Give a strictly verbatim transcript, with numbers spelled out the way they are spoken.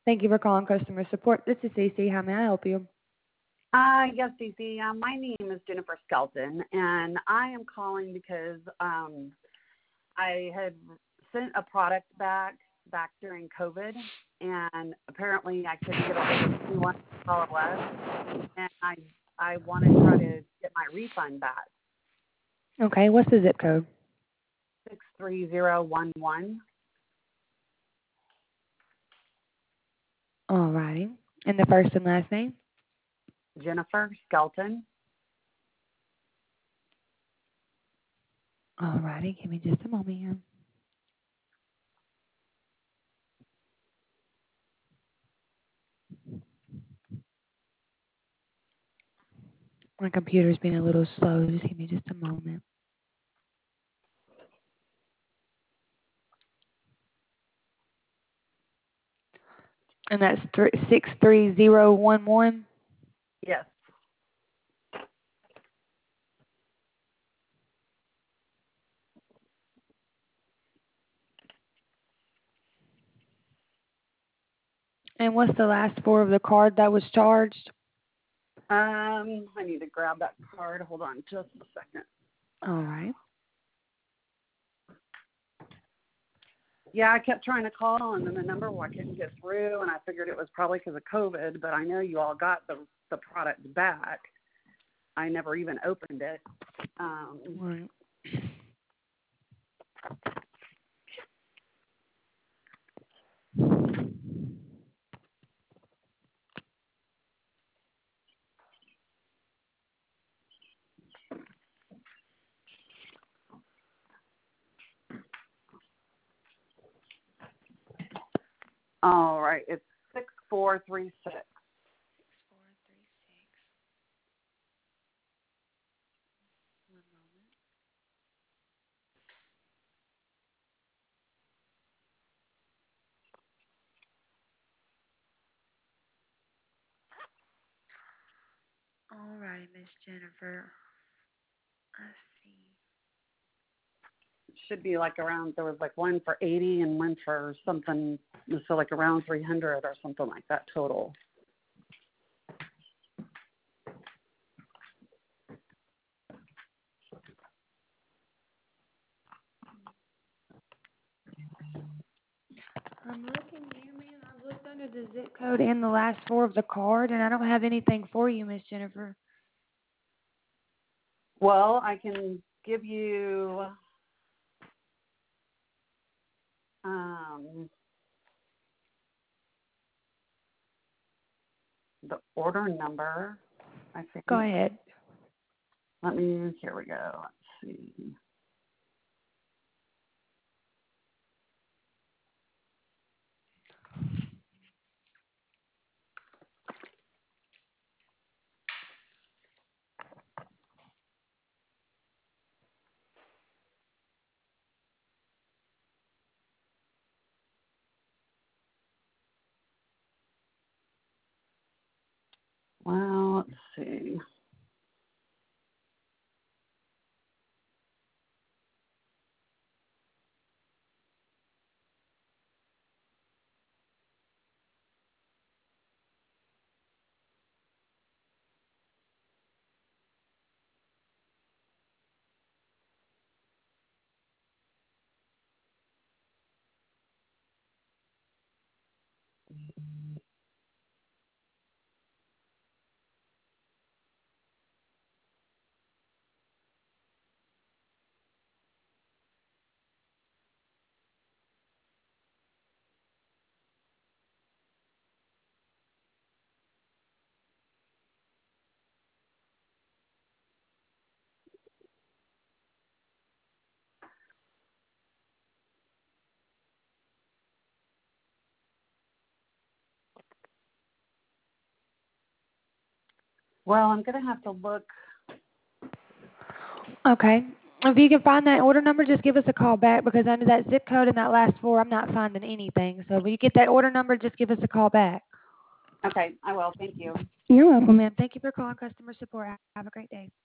Thank you for calling customer support. This is Cece. How may I help you? Uh, yes, Cece. Um, my name is Jennifer Skelton, and I am calling because um, I had sent a product back back during COVID, and apparently I couldn't get a hold of anyone to call it was, and I I want to try to get my refund back. Okay, what's the zip code? Six three zero one one. All righty. And the first and last name? Jennifer Skelton. All righty. Give me just a moment here. My computer's being a little slow. Just give me just a moment. And that's th- six three zero one one? Yes. And what's the last four of the card that was charged? Um, I need to grab that card. Hold on just a second. All right. Yeah, I kept trying to call, and then the number, well, I couldn't get through, and I figured it was probably because of COVID, but I know you all got the the product back. I never even opened it. Um, Right. all right, it's six four three six. Six four three six. One moment. All right, Miss Jennifer. Let's see. Should be like around, there was like one for eighty and one for something, so like around three hundred or something like that total. I'm looking here, man. I've looked under the zip code and the last four of the card, and I don't have anything for you, Miss Jennifer. Well, I can give you um, the order number, I think. Go ahead. Let me, here we go. Let's see. Well, let's see. Well, I'm going to have to look. Okay. If you can find that order number, just give us a call back because under that zip code and that last four, I'm not finding anything. So when you get that order number, just give us a call back. Okay, I will. Thank you. You're welcome, ma'am. Thank you for calling customer support. Have a great day.